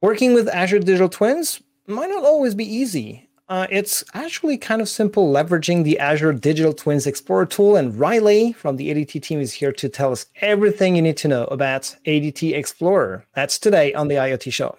Working with Azure Digital Twins might not always be easy. It's actually kind of simple leveraging the Azure Digital Twins Explorer tool, and Riley from the ADT team is here to tell us everything you need to know about ADT Explorer. That's today on the IoT Show.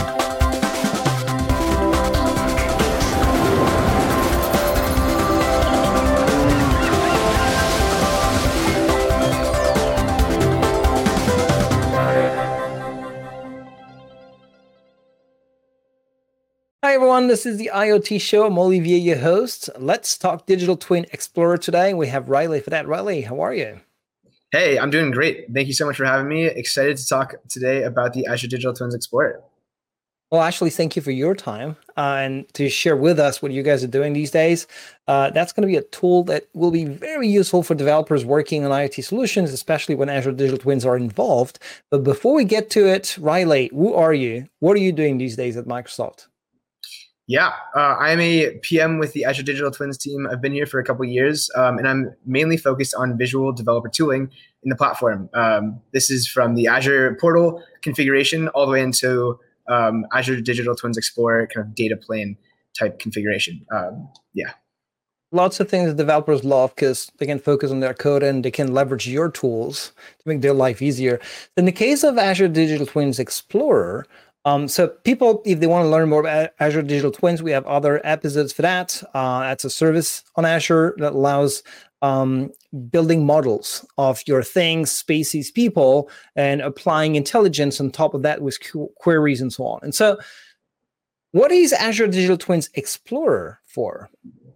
Hi everyone, this is the IoT Show. I'm Olivier, your host. Let's talk Digital Twin Explorer today. We have Riley for that. Riley, how are you? Hey, I'm doing great. Thank you so much for having me. Excited to talk today about the Azure Digital Twins Explorer. Well, actually, thank you for your time and to share with us what you guys are doing these days. That's going to be a tool that will be very useful for developers working on IoT solutions, especially when Azure Digital Twins are involved. But before we get to it, Riley, who are you? What are you doing these days at Microsoft? Yeah, I'm a PM with the Azure Digital Twins team. I've been here for a couple of years, and I'm mainly focused on visual developer tooling in the platform. This is from the Azure portal configuration all the way into Azure Digital Twins Explorer kind of data plane type configuration. Yeah. Lots of things that developers love because they can focus on their code and they can leverage your tools to make their life easier. In the case of Azure Digital Twins Explorer, so people, if they want to learn more about Azure Digital Twins, we have other episodes for that. That's a service on Azure that allows building models of your things, species, people, and applying intelligence on top of that with queries and so on. And so what is Azure Digital Twins Explorer for?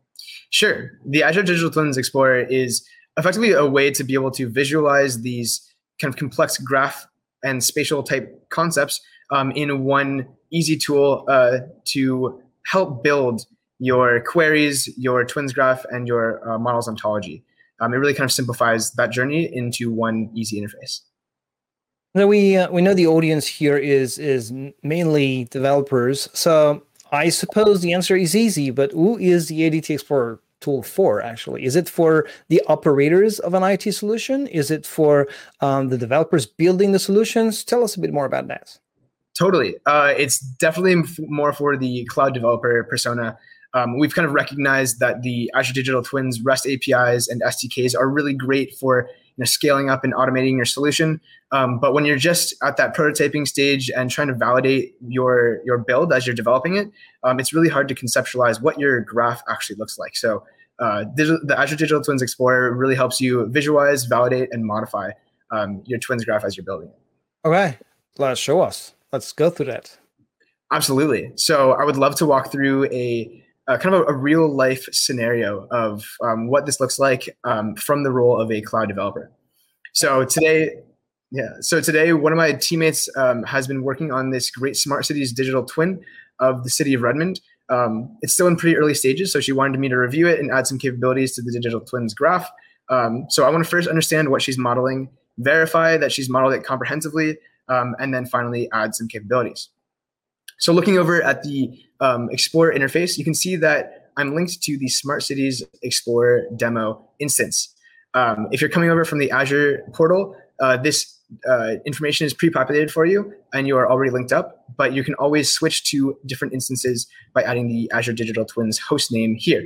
Sure. The Azure Digital Twins Explorer is effectively a way to be able to visualize these kind of complex graph and spatial type concepts in one easy tool to help build your queries, your Twins graph, and your models ontology. It really kind of simplifies that journey into one easy interface. Now we know the audience here is mainly developers, so I suppose the answer is easy. But who is the ADT Explorer tool for? Actually, is it for the operators of an IoT solution? Is it for the developers building the solutions? Tell us a bit more about that. Totally. It's definitely more for the cloud developer persona. We've kind of recognized that the Azure Digital Twins REST APIs and SDKs are really great for scaling up and automating your solution. But when you're just at that prototyping stage and trying to validate your build as you're developing it, it's really hard to conceptualize what your graph actually looks like. So the Azure Digital Twins Explorer really helps you visualize, validate, and modify your Twins graph as you're building it. Okay, let's show us. Let's go through that. Absolutely. So I would love to walk through a kind of a real life scenario of what this looks like from the role of a cloud developer. So today, one of my teammates has been working on this great smart cities digital twin of the city of Redmond. It's still in pretty early stages, so she wanted me to review it and add some capabilities to the digital twins graph. So I want to first understand what she's modeling, verify that she's modeled it comprehensively, and then finally add some capabilities. So looking over at the Explorer interface, you can see that I'm linked to the Smart Cities Explorer demo instance. If you're coming over from the Azure portal, this information is pre-populated for you and you are already linked up, but you can always switch to different instances by adding the Azure Digital Twins host name here.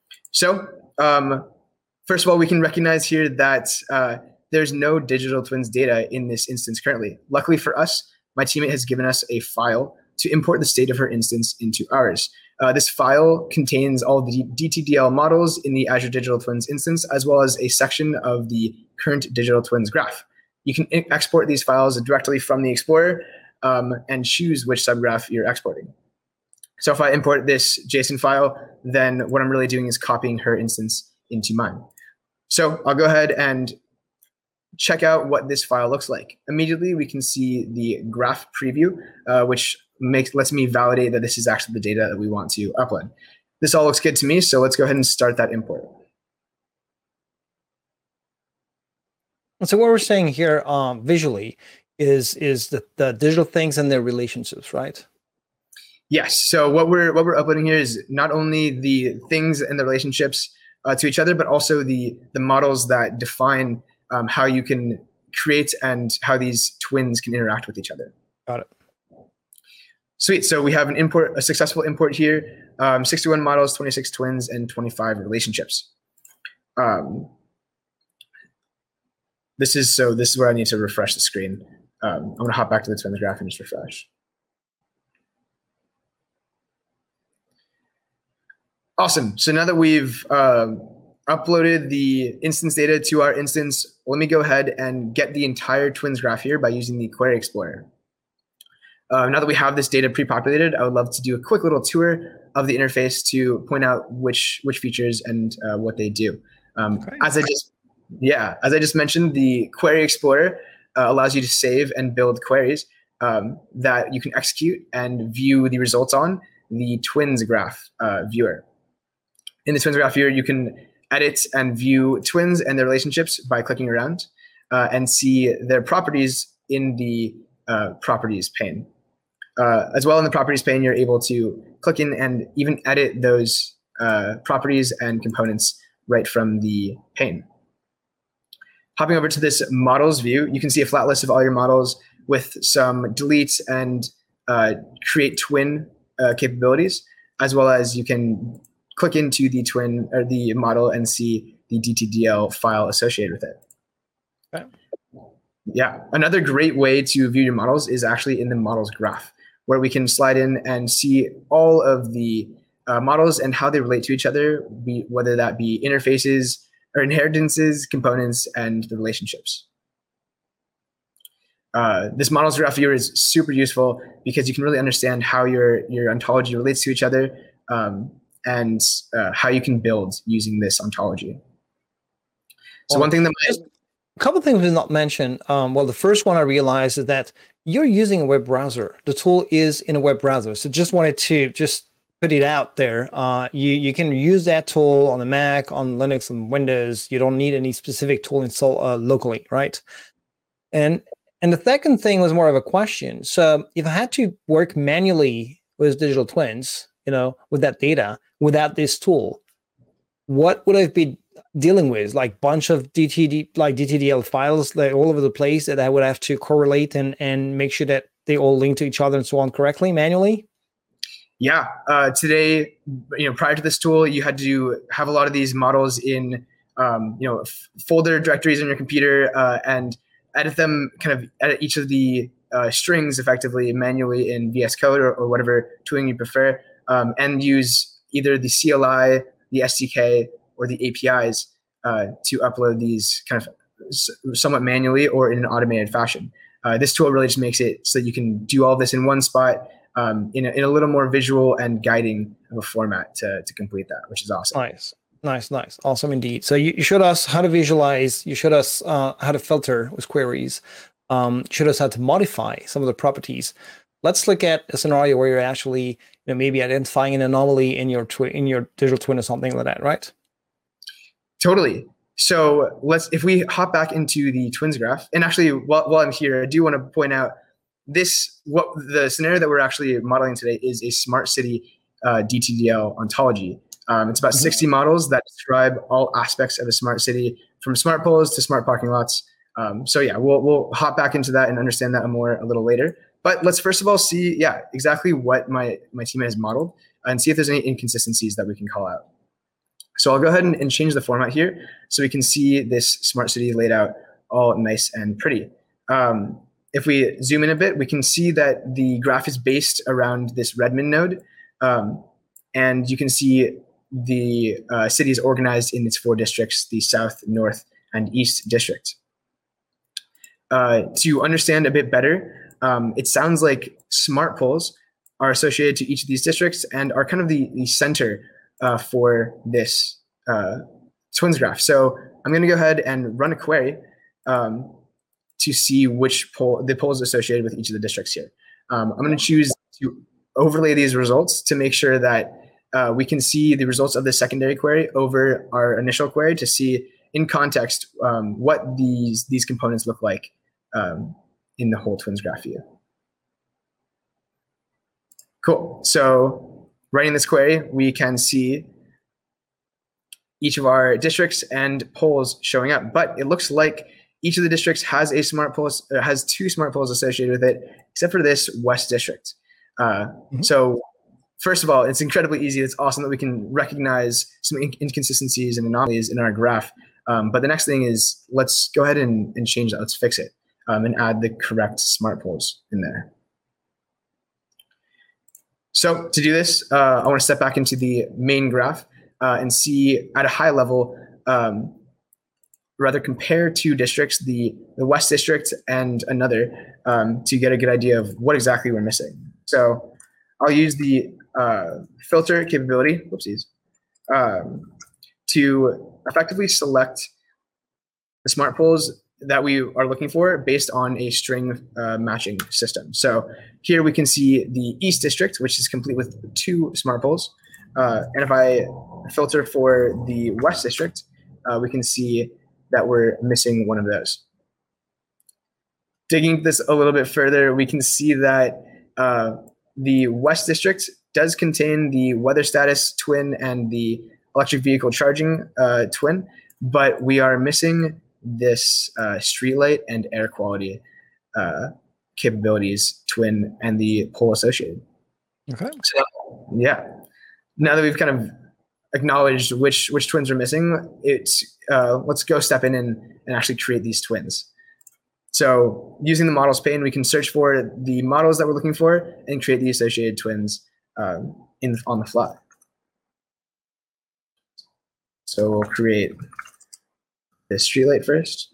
So first of all, we can recognize here that there's no digital twins data in this instance currently. Luckily for us, my teammate has given us a file to import the state of her instance into ours. This file contains all the DTDL models in the Azure Digital Twins instance, as well as a section of the current Digital Twins graph. You can export these files directly from the Explorer and choose which subgraph you're exporting. So if I import this JSON file, then what I'm really doing is copying her instance into mine. So I'll go ahead and check out what this file looks like. Immediately, we can see the graph preview, which lets me validate that this is actually the data that we want to upload. This all looks good to me, so let's go ahead and start that import. So what we're saying here visually is the digital things and their relationships, right? Yes. So what we're uploading here is not only the things and the relationships to each other, but also the models that define how you can create and how these twins can interact with each other. Got it. Sweet. So we have a successful import here, 61 models, 26 twins, and 25 relationships. This is where I need to refresh the screen. I'm going to hop back to the twins graph and just refresh. Awesome. So now that we've uploaded the instance data to our instance, let me go ahead and get the entire twins graph here by using the Query Explorer. Now that we have this data pre-populated, I would love to do a quick little tour of the interface to point out which features and what they do. As I just mentioned, the Query Explorer allows you to save and build queries that you can execute and view the results on the twins graph viewer. In the twins graph viewer, you can edit and view twins and their relationships by clicking around and see their properties in the properties pane. As well, in the properties pane, you're able to click in and even edit those properties and components right from the pane. Hopping over to this models view, you can see a flat list of all your models with some delete and create twin capabilities, as well as you can click into the twin or the model and see the DTDL file associated with it. Okay. Yeah, another great way to view your models is actually in the models graph, where we can slide in and see all of the models and how they relate to each other, whether that be interfaces or inheritances, components, and the relationships. This models graph viewer is super useful because you can really understand how your ontology relates to each other and how you can build using this ontology. So one thing that a couple of things we not mentioned. Well, the first one I realized is that you're using a web browser. The tool is in a web browser. So just wanted to just put it out there. You can use that tool on the Mac, on Linux, and Windows. You don't need any specific tool installed locally, right? And the second thing was more of a question. So if I had to work manually with digital twins, with that data, without this tool, what would I be dealing with? Like bunch of DTDL files like all over the place that I would have to correlate and make sure that they all link to each other and so on correctly manually? Yeah. Today, prior to this tool, you had to have a lot of these models in, folder directories on your computer and edit them, edit each of the strings effectively manually in VS Code or whatever tooling you prefer, and use either the CLI, the SDK, or the APIs to upload these kind of somewhat manually or in an automated fashion. This tool really just makes it so that you can do all this in one spot in a little more visual and guiding of a format to complete that, which is awesome. Nice. Awesome indeed. So you showed us how to visualize, you showed us how to filter with queries, showed us how to modify some of the properties. Let's look at a scenario where you're actually maybe identifying an anomaly in your digital twin or something like that, right? Totally. So if we hop back into the twins graph, and actually while I'm here, I do want to point out the scenario that we're actually modeling today is a smart city DTDL ontology. It's about 60 models that describe all aspects of a smart city, from smart poles to smart parking lots. So yeah, we'll hop back into that and understand that more a little later. But let's first of all see, exactly what my team has modeled and see if there's any inconsistencies that we can call out. So I'll go ahead and change the format here so we can see this smart city laid out all nice and pretty. If we zoom in a bit, we can see that the graph is based around this Redmond node. And you can see the city is organized in its 4 districts, the South, North, and East district. To understand a bit better, it sounds like smart poles are associated to each of these districts and are kind of the center for this twins graph. So I'm going to go ahead and run a query to see which the poles associated with each of the districts here. I'm going to choose to overlay these results to make sure that we can see the results of the secondary query over our initial query to see in context what these components look like in the whole twins graph view. Cool. So running this query, we can see each of our districts and poles showing up, but it looks like each of the districts has a smart pole, has 2 smart poles associated with it, except for this West district. So first of all, it's incredibly easy. It's awesome that we can recognize some inconsistencies and anomalies in our graph. But the next thing is, let's go ahead and change that. Let's fix it and add the correct smart poles in there. So to do this, I want to step back into the main graph and see at a high level, rather compare two districts, the West District and another, to get a good idea of what exactly we're missing. So I'll use the filter capability, whoopsies, to effectively select the smart poles that we are looking for based on a string matching system. So here we can see the East District, which is complete with 2 smart poles. And if I filter for the West District, we can see that we're missing one of those. Digging this a little bit further, we can see that the West District does contain the weather status twin and the electric vehicle charging twin, but we are missing this streetlight and air quality capabilities twin and the pole associated. Okay. So, yeah. Now that we've kind of acknowledged which twins are missing, let's go step in and actually create these twins. So using the models pane, we can search for the models that we're looking for and create the associated twins on the fly. So we'll create this streetlight first.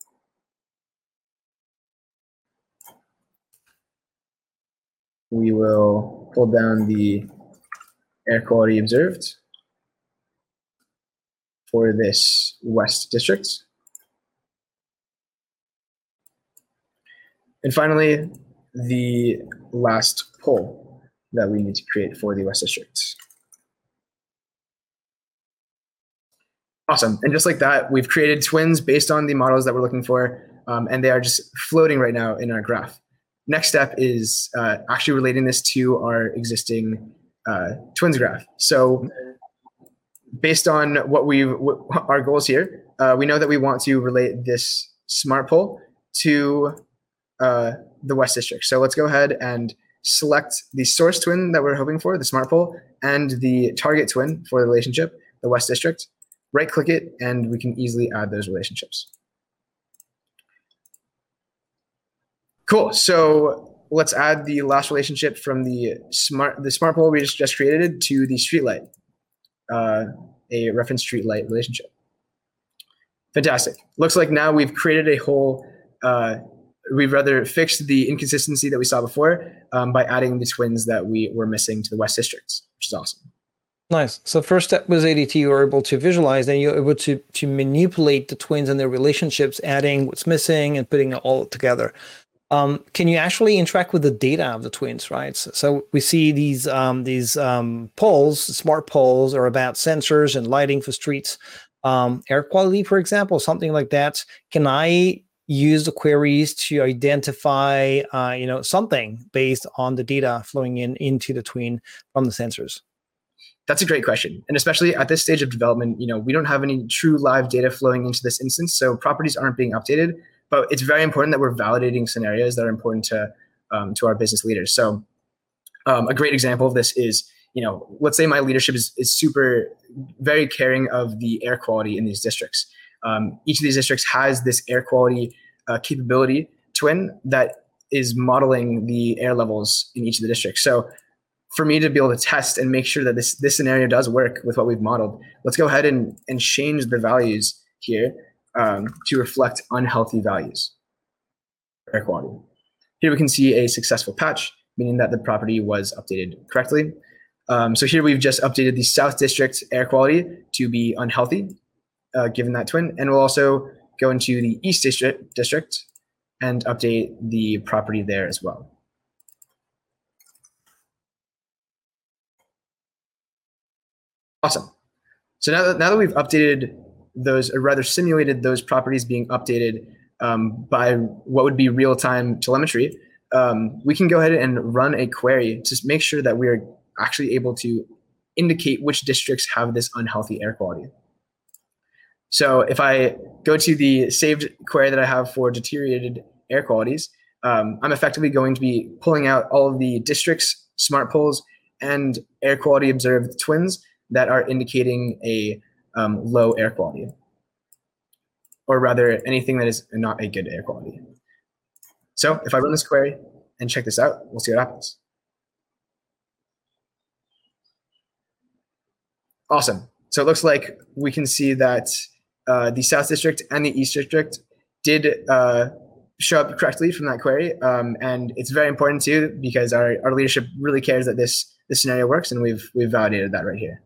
We will pull down the air quality observed for this West District. And finally, the last pole that we need to create for the West District. Awesome. And just like that, we've created twins based on the models that we're looking for, and they are just floating right now in our graph. Next step is actually relating this to our existing twins graph. So based on our goals here, we know that we want to relate this smart pole to the West District. So let's go ahead and select the source twin that we're hoping for, the smart pole, and the target twin for the relationship, the West District. Right click it, and we can easily add those relationships. Cool. So let's add the last relationship from the smart pole we just created to the streetlight, a reference streetlight relationship. Fantastic. Looks like now we've created a whole. We've rather fixed the inconsistency that we saw before by adding the twins that we were missing to the West Districts, which is awesome. Nice. So first step was ADT, you were able to visualize, and you're able to manipulate the twins and their relationships, adding what's missing and putting it all together. Can you actually interact with the data of the twins, right? So we see these poles, smart poles, are about sensors and lighting for streets, air quality, for example, something like that. Can I use the queries to identify, something based on the data flowing into the twin from the sensors? That's a great question. And especially at this stage of development, we don't have any true live data flowing into this instance, so properties aren't being updated. But it's very important that we're validating scenarios that are important to our business leaders. So a great example of this is, let's say my leadership is very caring of the air quality in these districts. Each of these districts has this air quality capability twin that is modeling the air levels in each of the districts. So for me to be able to test and make sure that this scenario does work with what we've modeled, let's go ahead and change the values here to reflect unhealthy values for air quality. Here we can see a successful patch, meaning that the property was updated correctly. So here we've just updated the South District air quality to be unhealthy, given that twin. And we'll also go into the East District and update the property there as well. Awesome. So now that we've updated those, or rather simulated those properties being updated by what would be real-time telemetry, we can go ahead and run a query to make sure that we're actually able to indicate which districts have this unhealthy air quality. So if I go to the saved query that I have for deteriorated air qualities, I'm effectively going to be pulling out all of the districts smart poles, and air quality observed twins that are indicating a low air quality, or rather anything that is not a good air quality. So if I run this query and check this out, we'll see what happens. Awesome. So it looks like we can see that the South District and the East District did show up correctly from that query. And it's very important too, because our leadership really cares that this scenario works, and we've validated that right here.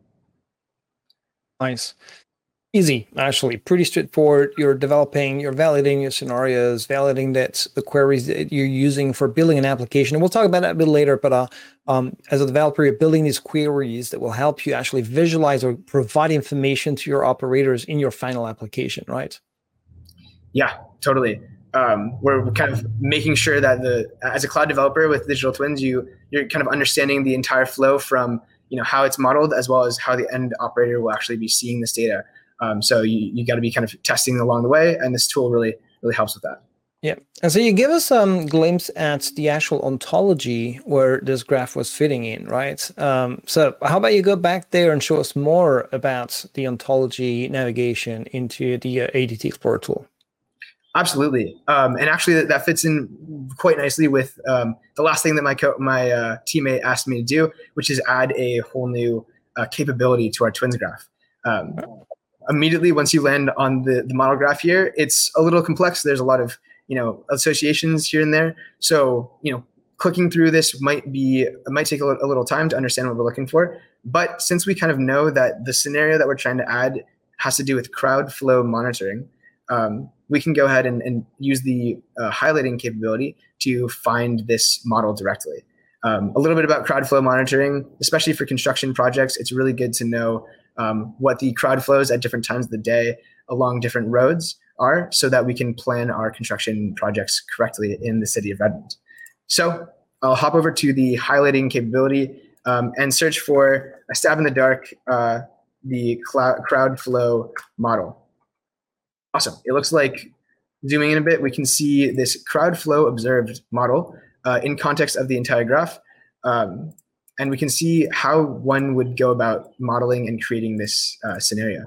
Nice. Easy, actually, pretty straightforward. You're validating your scenarios, validating that the queries that you're using for building an application. And we'll talk about that a bit later, but as a developer, you're building these queries that will help you actually visualize or provide information to your operators in your final application, right? Yeah, totally. We're kind of making sure that as a cloud developer with digital twins, you're kind of understanding the entire flow from how it's modeled, as well as how the end operator will actually be seeing this data. So you got to be kind of testing along the way, and this tool really helps with that. Yeah, and so you give us some glimpse at the actual ontology where this graph was fitting in, right? So how about you go back there and show us more about the ontology navigation into the ADT Explorer tool? Absolutely, and actually that fits in quite nicely with the last thing that my teammate asked me to do, which is add a whole new capability to our Twins graph. Immediately, once you land on the model graph here, it's a little complex. There's a lot of associations here and there. So clicking through this might take a little time to understand what we're looking for. But since we kind of know that the scenario that we're trying to add has to do with crowd flow monitoring, we can go ahead and use the highlighting capability to find this model directly. A little bit about crowd flow monitoring, especially for construction projects. It's really good to know what the crowd flows at different times of the day along different roads are, so that we can plan our construction projects correctly in the city of Redmond. So I'll hop over to the highlighting capability and search for a stab in the dark, the crowd flow model. Awesome. It looks like, zooming in a bit, we can see this crowd flow observed model in context of the entire graph. And we can see how one would go about modeling and creating this scenario.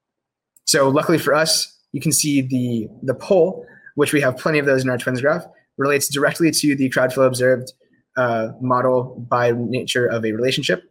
So luckily for us, you can see the pole, which we have plenty of those in our Twins graph, relates directly to the crowd flow observed model by nature of a relationship.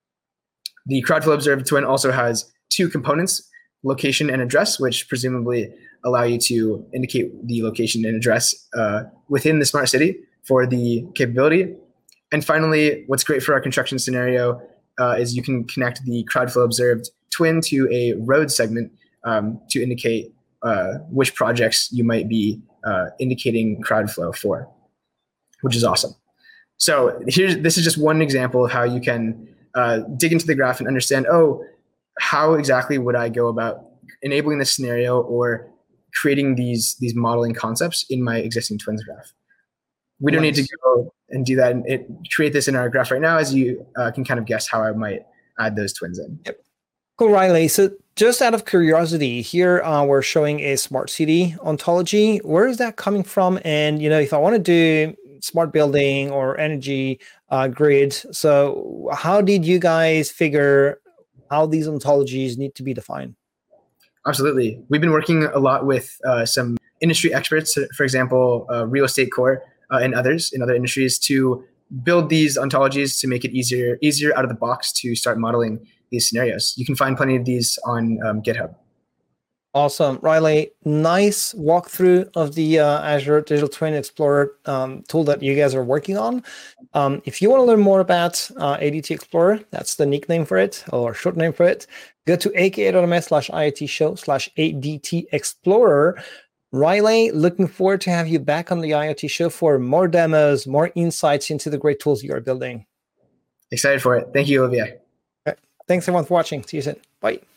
The crowd flow observed twin also has two components, location and address, which presumably allow you to indicate the location and address within the smart city for the capability. And finally, what's great for our construction scenario is you can connect the crowd flow observed twin to a road segment to indicate which projects you might be indicating crowd flow for, which is awesome. So this is just one example of how you can dig into the graph and understand, how exactly would I go about enabling this scenario or creating these modeling concepts in my existing Twins graph. We don't need to go and do that and create this in our graph right now, as you can kind of guess how I might add those twins in. Yep. Cool, Riley. So just out of curiosity, here we're showing a smart city ontology. Where is that coming from? And if I want to do smart building or energy grid, so how did you guys figure how these ontologies need to be defined? Absolutely. We've been working a lot with some industry experts, for example, Real Estate Core and others in other industries, to build these ontologies to make it easier out of the box to start modeling these scenarios. You can find plenty of these on GitHub. Awesome. Riley, nice walkthrough of the Azure Digital Twin Explorer tool that you guys are working on. If you want to learn more about ADT Explorer, that's the nickname for it, or short name for it, go to aka.ms/IoT show/ADT Explorer. Riley, looking forward to have you back on the IoT show for more demos, more insights into the great tools you are building. Excited for it. Thank you, Olivier. Okay. Thanks everyone for watching. See you soon. Bye.